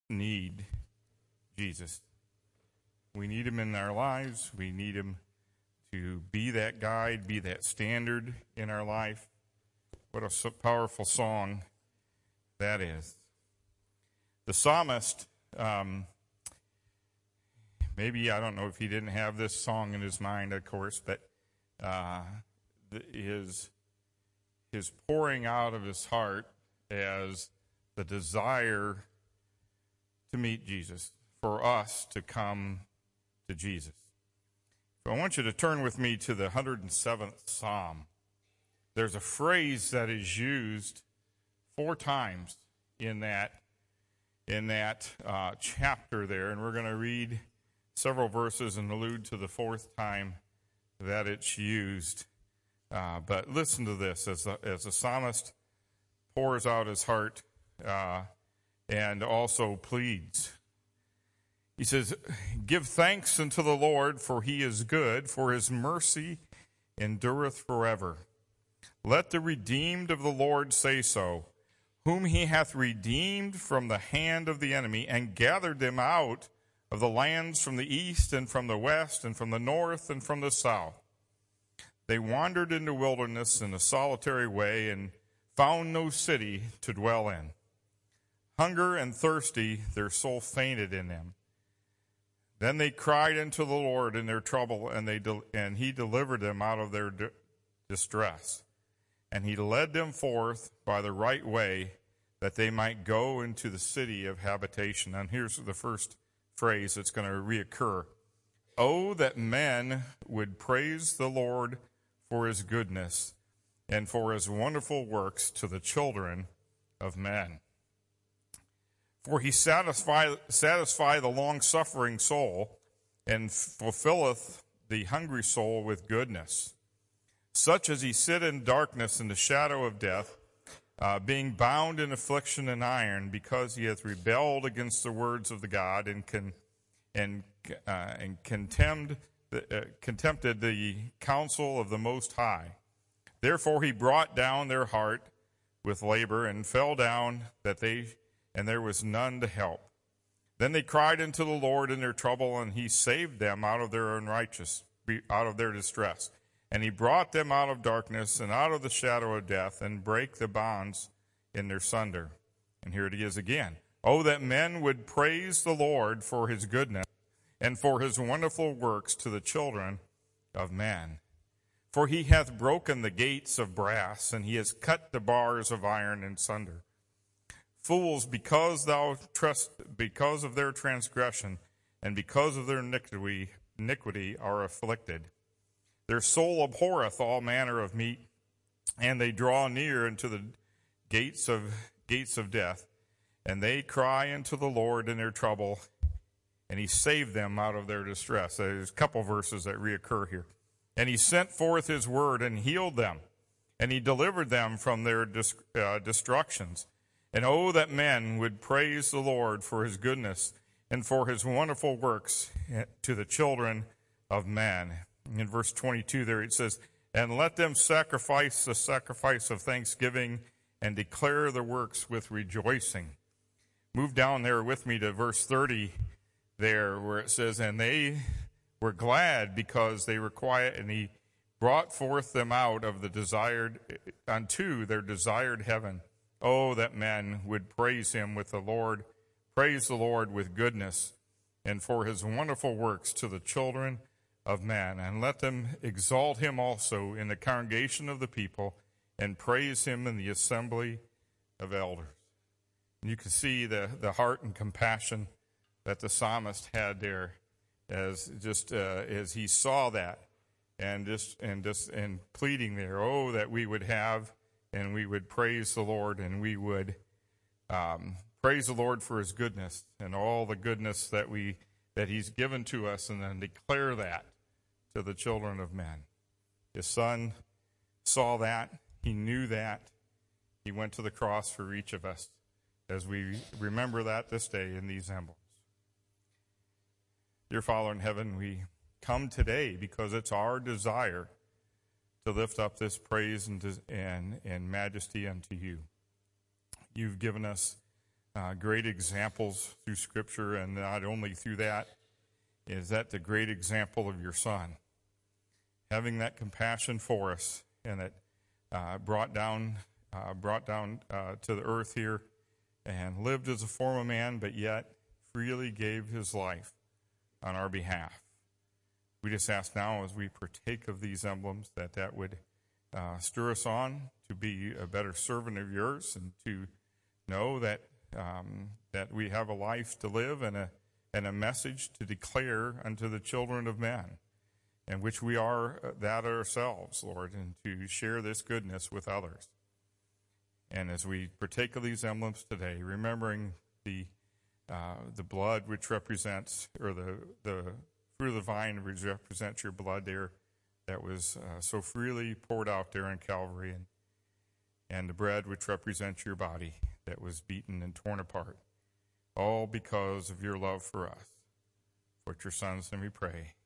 need Jesus. We need him in our lives. We need him to be that guide, be that standard in our life. What a powerful song that is. The psalmist, maybe, I don't know if he didn't have this song in his mind, of course, but his pouring out of his heart as the desire to meet Jesus, for us to come to Jesus. So I want you to turn with me to the 107th Psalm. There's a phrase that is used 4 times in that chapter there, and we're going to read several verses and allude to the 4th time that it's used. But listen to this as the psalmist pours out his heart and also pleads. He says, "Give thanks unto the Lord, for he is good, for his mercy endureth forever. Let the redeemed of the Lord say so, whom he hath redeemed from the hand of the enemy, and gathered them out of the lands from the east and from the west and from the north and from the south. They wandered in the wilderness in a solitary way, and found no city to dwell in. Hunger and thirsty, their soul fainted in them. Then they cried unto the Lord in their trouble, and he delivered them out of their distress. And he led them forth by the right way, that they might go into the city of habitation." And here's the first phrase that's going to reoccur. "Oh, that men would praise the Lord for his goodness, and for his wonderful works to the children of men. For he satisfy the long-suffering soul, and fulfilleth the hungry soul with goodness. Such as he sit in darkness in the shadow of death, being bound in affliction and iron, because he hath rebelled against the words of the God, and contempted the counsel of the Most High. Therefore he brought down their heart with labor, and fell down and there was none to help. Then they cried unto the Lord in their trouble, and he saved them out of their distress. And he brought them out of darkness and out of the shadow of death, and brake the bonds in their sunder." And here it is again. "Oh, that men would praise the Lord for his goodness, and for his wonderful works to the children of men. For he hath broken the gates of brass, and he has cut the bars of iron in sunder. Fools, because of their transgression, and because of their iniquity are afflicted. Their soul abhorreth all manner of meat, and they draw near unto the gates of death, and they cry unto the Lord in their trouble, and he saved them out of their distress." There's a couple verses that reoccur here. "And he sent forth his word and healed them, and he delivered them from their destructions. And oh, that men would praise the Lord for his goodness, and for his wonderful works to the children of men." In verse 22 there it says, "And let them sacrifice the sacrifice of thanksgiving, and declare the works with rejoicing." Move down there with me to verse 30 there, where it says, "And they were glad because they were quiet, and he brought forth them out of unto their desired heaven. Oh, that men would praise him with the Lord, praise the Lord with goodness, and for his wonderful works to the children of men. And let them exalt him also in the congregation of the people, and praise him in the assembly of elders." And you can see the heart and compassion that the psalmist had there, as he saw that, and pleading there, "Oh, that we would have, and we would praise the Lord, and we would praise the Lord for his goodness and all the goodness that he's given to us, and then declare that to the children of men." His son saw that. He knew that. He went to the cross for each of us, as we remember that this day in these emblems. Dear Father in heaven, we come today because it's our desire to lift up this praise and majesty unto you. You've given us great examples through Scripture, and not only through that, is that the great example of your Son, having that compassion for us, and it brought down to the earth here, and lived as a form of man, but yet freely gave his life on our behalf. We just ask now, as we partake of these emblems, that would stir us on to be a better servant of yours, and to know that we have a life to live and a message to declare unto the children of men, and which we are that ourselves, Lord, and to share this goodness with others. And as we partake of these emblems today, remembering the blood which represents, or the fruit of the vine which represents your blood there, that was so freely poured out there on Calvary, and the bread which represents your body that was beaten and torn apart, all because of your love for us. For your Son's name we pray.